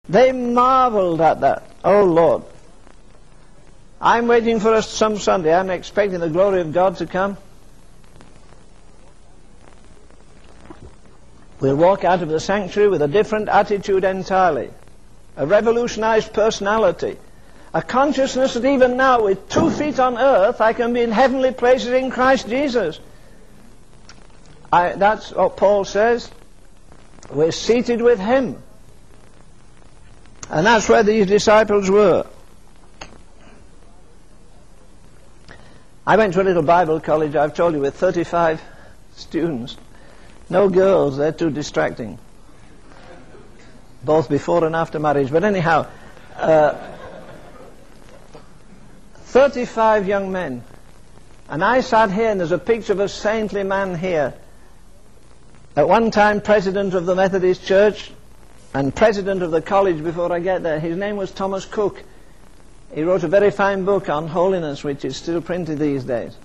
They marveled at that. Oh, Lord. I'm waiting for us some Sunday. I'm expecting the glory of God to come. We'll walk out of the sanctuary with a different attitude entirely. A revolutionized personality. A consciousness that even now, with 2 feet on earth, I can be in heavenly places in Christ Jesus. That's what Paul says. We're seated with Him. And that's where these disciples were. I went to a little Bible college, I've told you, with 35 students. No girls, they're too distracting. Both before and after marriage. But anyhow, 35 young men. And I sat here, and there's a picture of a saintly man here. At one time, president of the Methodist Church and president of the college before I get there. His name was Thomas Cook. He wrote a very fine book on holiness, which is still printed these days.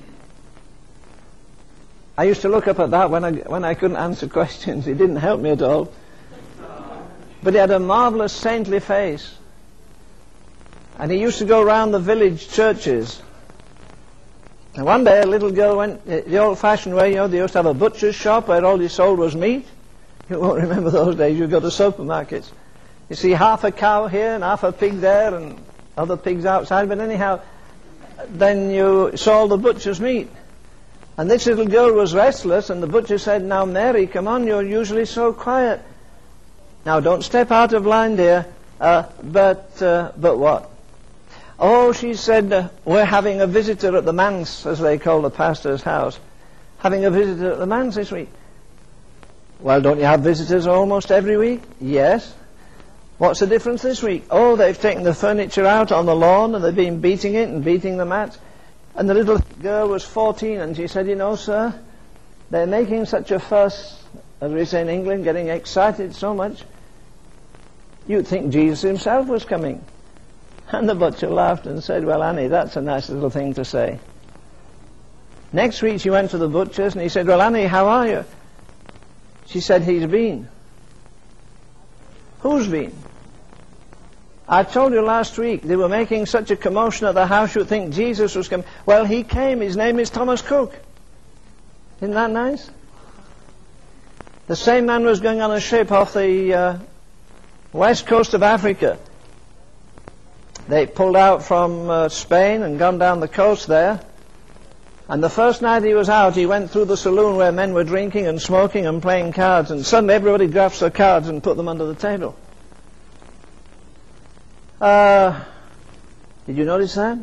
I used to look up at that when I couldn't answer questions. He didn't help me at all. But he had a marvelous saintly face. And he used to go around the village churches. And one day a little girl went the old-fashioned way, they used to have a butcher's shop where all you sold was meat. You won't remember those days. You go to supermarkets. You see half a cow here and half a pig there and other pigs outside. But anyhow, then you saw all the butcher's meat. And this little girl was restless, and the butcher said, "Now, Mary, come on, you're usually so quiet. Now, don't step out of line, dear." But what? Oh, she said, "We're having a visitor at the manse," as they call the pastor's house. "Having a visitor at the manse this week." "Well, don't you have visitors almost every week?" "Yes." "What's the difference this week?" "Oh, they've taken the furniture out on the lawn, and they've been beating it and beating the mats." And the little girl was 14, and she said, "You know, sir, they're making such a fuss, as we say in England, getting excited so much. You'd think Jesus himself was coming." And the butcher laughed and said, "Well, Annie, that's a nice little thing to say." Next week she went to the butcher's, and he said, "Well, Annie, how are you?" She said, "He's been." "Who's been?" "I told you last week they were making such a commotion at the house you'd think Jesus was coming." "Well, he came. His name is Thomas Cook." Isn't that nice? The same man was going on a ship off the west coast of Africa. They pulled out from Spain and gone down the coast there. And the first night he was out, he went through the saloon where men were drinking and smoking and playing cards. And suddenly everybody grasped their cards and put them under the table. Did you notice that?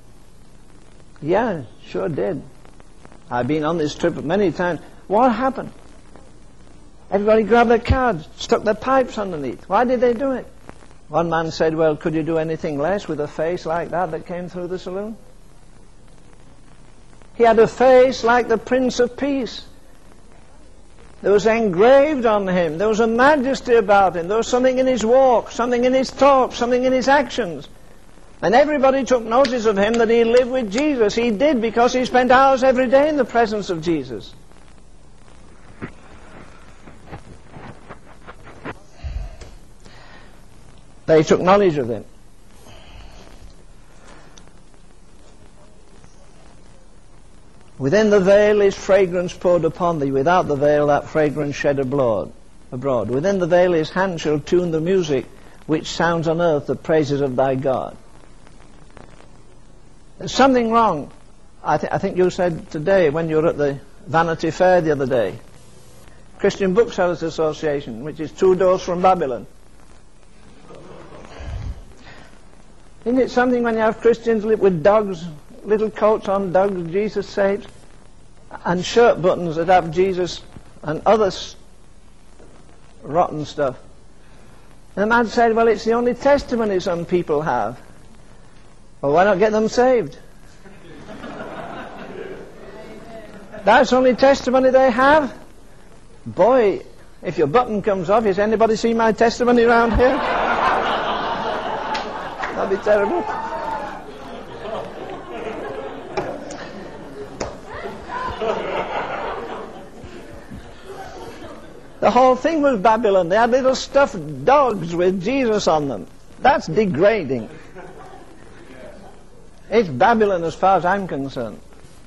Yeah, sure did. I've been on this trip many times. What happened? Everybody grabbed their cards, stuck their pipes underneath. Why did they do it? One man said, "Well, could you do anything less with a face like that came through the saloon?" He had a face like the Prince of Peace. There was engraved on him. There was a majesty about him. There was something in his walk, something in his talk, something in his actions. And everybody took notice of him that he lived with Jesus. He did, because he spent hours every day in the presence of Jesus. They took knowledge of him. Within the veil is fragrance poured upon thee. Without the veil that fragrance shed abroad. Within the veil his hand shall tune the music which sounds on earth the praises of thy God. There's something wrong. I think you said today when you were at the Vanity Fair the other day. Christian Booksellers Association, which is 2 doors from Babylon. Isn't it something when you have Christians with dogs, little coats on dogs, Jesus saves, and shirt buttons that have Jesus and other rotten stuff? And the man said, "Well, it's the only testimony some people have." Well, why not get them saved? That's the only testimony they have? Boy, if your button comes off, has anybody seen my testimony around here? That'd be terrible. The whole thing was Babylon. They had little stuffed dogs with Jesus on them. That's degrading. It's Babylon as far as I'm concerned.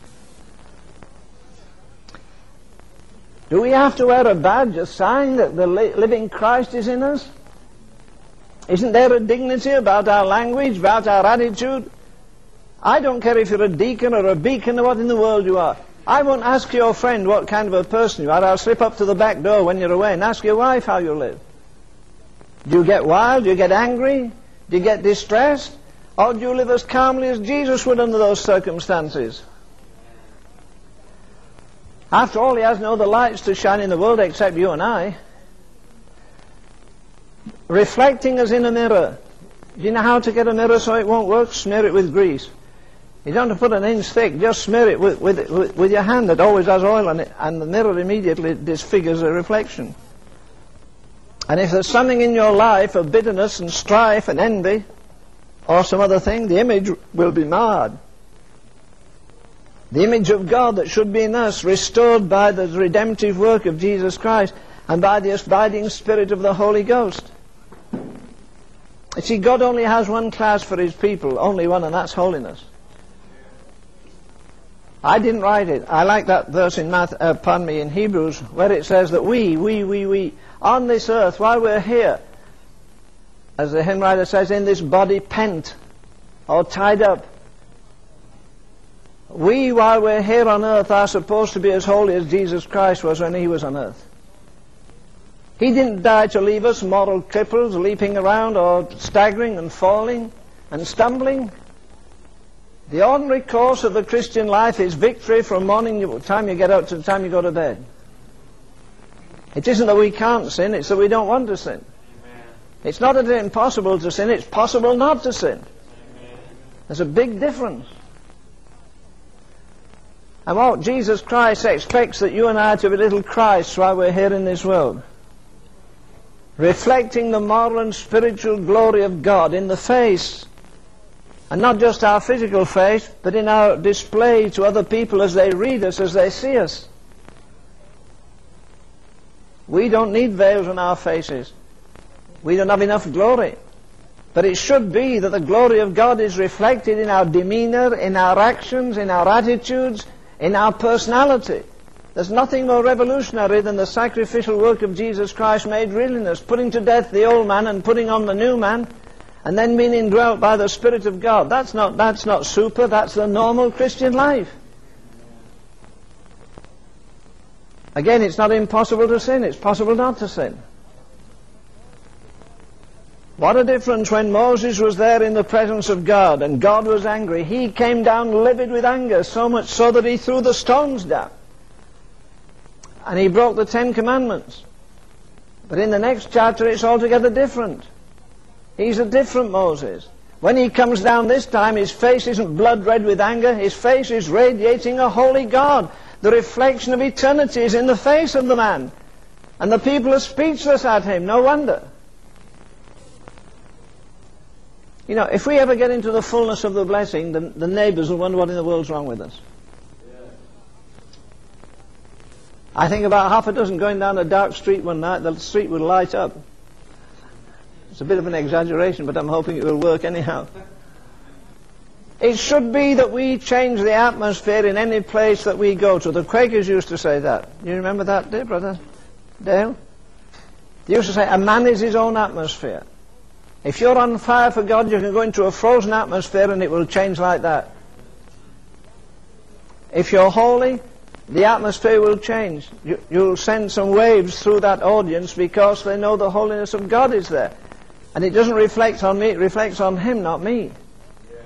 Do we have to wear a badge, a sign that the living Christ is in us? Isn't there a dignity about our language, about our attitude? I don't care if you're a deacon or a beacon or what in the world you are. I won't ask your friend what kind of a person you are. I'll slip up to the back door when you're away and ask your wife how you live. Do you get wild? Do you get angry? Do you get distressed? Or do you live as calmly as Jesus would under those circumstances? After all, he has no other lights to shine in the world except you and I. Reflecting as in a mirror. Do you know how to get a mirror so it won't work? Smear it with grease. You don't have to put an inch thick, just smear it with your hand that always has oil on it, and the mirror immediately disfigures the reflection. And if there's something in your life of bitterness and strife and envy, or some other thing, the image will be marred. The image of God that should be in us, restored by the redemptive work of Jesus Christ and by the abiding Spirit of the Holy Ghost. You see, God only has one class for His people, only one, and that's holiness. I didn't write it. I like that verse in in Hebrews, where it says that we, on this earth, while we're here, as the hymn writer says, in this body pent or tied up, we, while we're here on earth, are supposed to be as holy as Jesus Christ was when He was on earth. He didn't die to leave us moral cripples, leaping around or staggering and falling and stumbling. The ordinary course of the Christian life is victory from morning time you get up to the time you go to bed. It isn't that we can't sin, it's that we don't want to sin. Amen. It's not that it's impossible to sin, it's possible not to sin. Amen. There's a big difference. And what Jesus Christ expects that you and I are to be little Christs while we're here in this world. Reflecting the moral and spiritual glory of God in the face. And not just our physical face, but in our display to other people as they read us, as they see us. We don't need veils on our faces. We don't have enough glory. But it should be that the glory of God is reflected in our demeanor, in our actions, in our attitudes, in our personality. There's nothing more revolutionary than the sacrificial work of Jesus Christ made real in us, putting to death the old man and putting on the new man, and then being indwelt by the Spirit of God. That's not super, that's the normal Christian life. Again, it's not impossible to sin, it's possible not to sin. What a difference when Moses was there in the presence of God and God was angry. He came down livid with anger, so much so that he threw the stones down. And he broke the 10 Commandments. But in the next chapter it's altogether different. He's a different Moses. When he comes down this time, his face isn't blood red with anger. His face is radiating a holy God. The reflection of eternity is in the face of the man. And the people are speechless at him. No wonder. You know, if we ever get into the fullness of the blessing, the neighbours will wonder what in the world's wrong with us. I think about half a dozen going down a dark street one night, the street would light up. It's a bit of an exaggeration, but I'm hoping it will work anyhow. It should be that we change the atmosphere in any place that we go to. The Quakers used to say that. You remember that, dear brother Dale? They used to say, a man is his own atmosphere. If you're on fire for God, you can go into a frozen atmosphere and it will change like that. If you're holy, the atmosphere will change. You'll send some waves through that audience because they know the holiness of God is there. And it doesn't reflect on me, it reflects on Him, not me. Yes.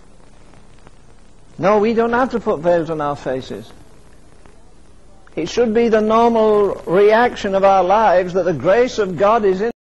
No, we don't have to put veils on our faces. It should be the normal reaction of our lives that the grace of God is in